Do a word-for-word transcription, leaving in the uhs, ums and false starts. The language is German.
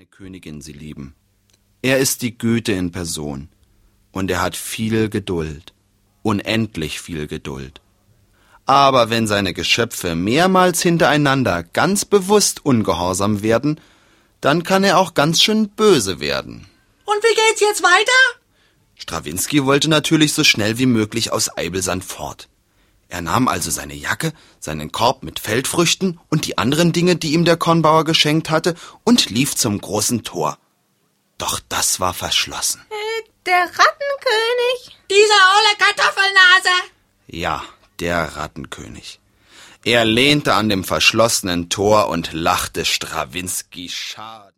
Königin sie lieben. Er ist die Güte in Person und er hat viel Geduld, unendlich viel Geduld. Aber wenn seine Geschöpfe mehrmals hintereinander ganz bewusst ungehorsam werden, dann kann er auch ganz schön böse werden. Und wie geht's jetzt weiter? Strawinski wollte natürlich so schnell wie möglich aus Eibelsand fort. Er nahm also seine Jacke, seinen Korb mit Feldfrüchten und die anderen Dinge, die ihm der Kornbauer geschenkt hatte, und lief zum großen Tor. Doch das war verschlossen. Äh, der Rattenkönig? Dieser olle Kartoffelnase! Ja, der Rattenkönig. Er lehnte an dem verschlossenen Tor und lachte Strawinski schal.